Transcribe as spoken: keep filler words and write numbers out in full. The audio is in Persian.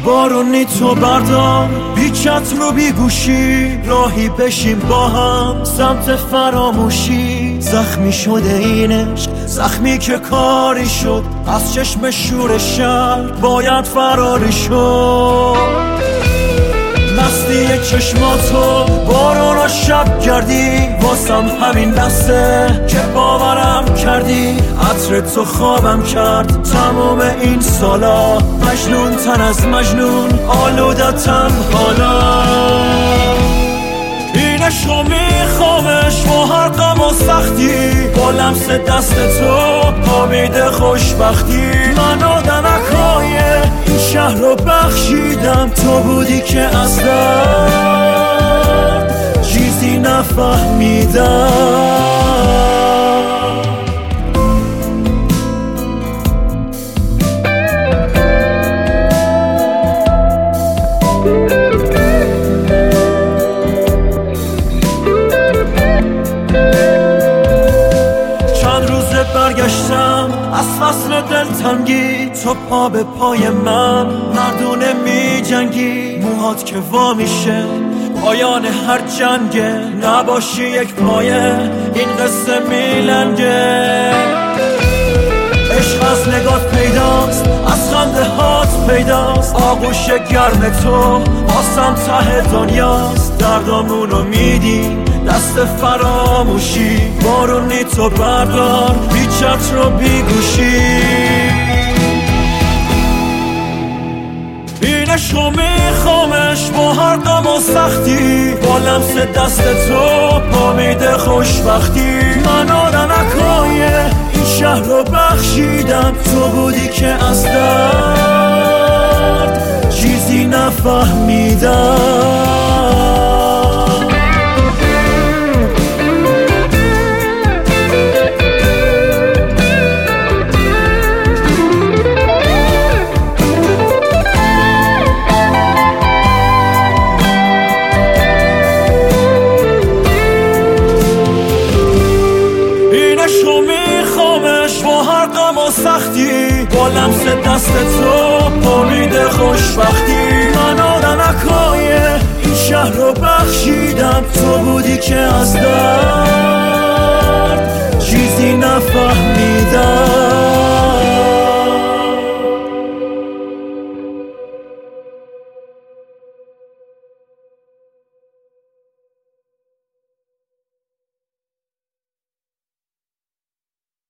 بارونی تو بردار، بی چتر و بی گوشی راهی بشیم با هم سمت فراموشی. زخمی شده این عشق، زخمی که کاری شد از چشم شور شهر باید فراری شد. مستی چشماتو بارون و شب کردی واسم همین دسته که باورم کردی. عطر تو خوابم کرد تمام این سالا، مجنون تر از مجنون آلودتم حالا. این عشقو میخوامش با هر غم و سختی، با لمس دست تو پامید خوشبختی. من آدمکای این شهر رو بخشیدم، تو بودی که از درد چیزی نفهمیدم. برگشتم از فصل دلتنگی، تو پا به پای من مردونه می جنگی. موهات که وا میشه پایان هر جنگه، نباشی یک پایه این قصه میلنگه. عشق از نگات پیداست، از خنده هات پیداست، آغوش گرم تو آسم ته دنیاست. دردامونو میدی دست فراموشی، بارونی تو بردار، بی چتر و بی گوشی. این عشقو میخوامش با هر غم و سختی، با لمس دست تو پامید خوشبختی. من آدمکای این شهر رو بخشیدم، تو بودی که از درد چیزی نفهمیدم. عشقو میخوامش با هر غم و سختی، با لمس دست تو پامید خوشبختی. من آدمکای این شهر رو بخشیدم، تو بودی که از درد چیزی نفهمیدم.